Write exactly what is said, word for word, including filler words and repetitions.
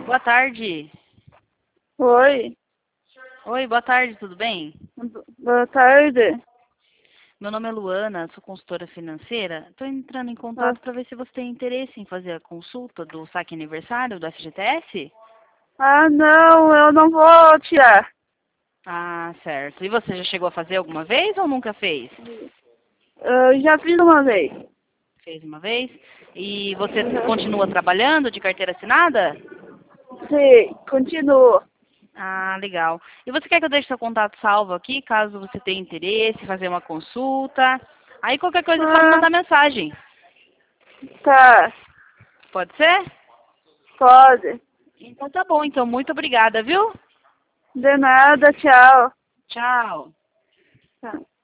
Boa tarde. Oi. Oi, boa tarde, tudo bem? Boa tarde. Meu nome é Luana, sou consultora financeira. Estou entrando em Ah, contato para ver se você tem interesse em fazer a consulta do saque aniversário do F G T S. ah, não, eu não vou tirar. Ah, certo. E você já chegou a fazer alguma vez ou nunca fez? Eu já fiz uma vez. Fez uma vez. E você Uhum. continua trabalhando de carteira assinada? Sim, continuo. Ah, legal. E você quer que eu deixe seu contato salvo aqui, caso você tenha interesse, fazer uma consulta? Aí qualquer coisa é só me Ah, mandar mensagem. tá. Pode ser? Pode. Então tá bom. Então, muito obrigada, viu? De nada, tchau. Tchau. Tá.